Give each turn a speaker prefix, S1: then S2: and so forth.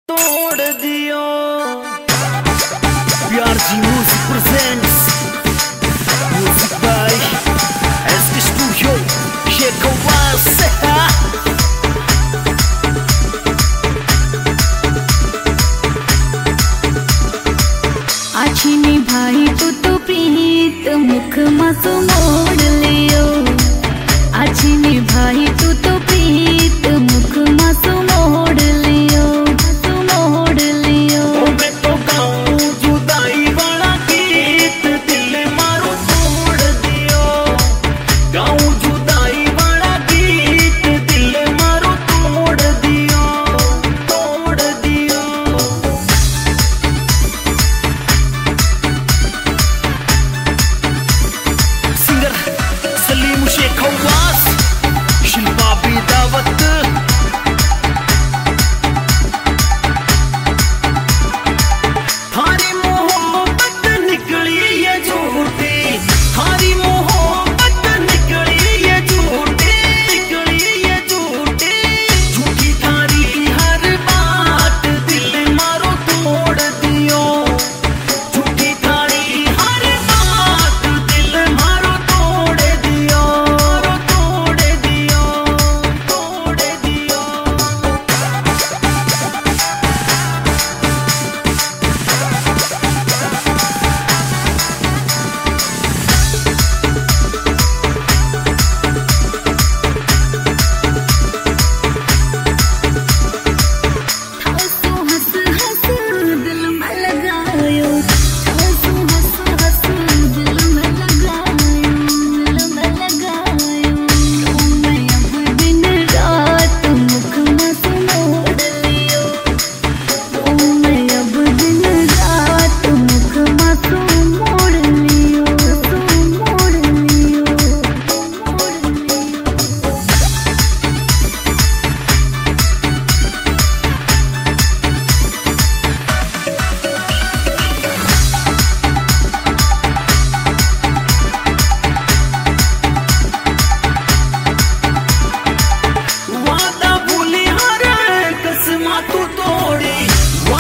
S1: तोड़ दियो। प्यार जी music presents, music by SK studio Shekhwas.
S2: आछी निभाई तो प्रीत मुख मासो मोड़ लियो। आछी निभाई तो प्रीत मुख मासो मोड़ लियो, मोड़ लियो।
S1: मैं तो गाऊं जुदाई वाला गीत, दिल मारो तोड़ दियो। गाऊं जुदाई वाला गीत, दिल मारो तोड़ दियो, तोड़ दियो। सिंगर सलीम शेखवास, शिल्पा भी दावत। थारी मोहब्बत निकली ये झूठी, थारी मोहब्बत निकली ये झूठी, निकली ये झूठी। झूठी थारी हर बात, दिल मारो तोड़ दियो। झूठी थारी हर बात, दिल मारो तोड़ दियो, तोड़ दियो, तोड़ दियो।
S2: हंसू हंस हंस दिल में लगायो, हंसू हंस हंस दिल में लगायो, दिल में लगायो। क्यों मैं अब दिन रात मुख मासो मोड़ लियो। क्यों मैं अब दिन रात मुख मासो मोड़ लियो, मोड़ लियो, मोड़ लियो। वादा भूली हर कसमा तू तोड़ी।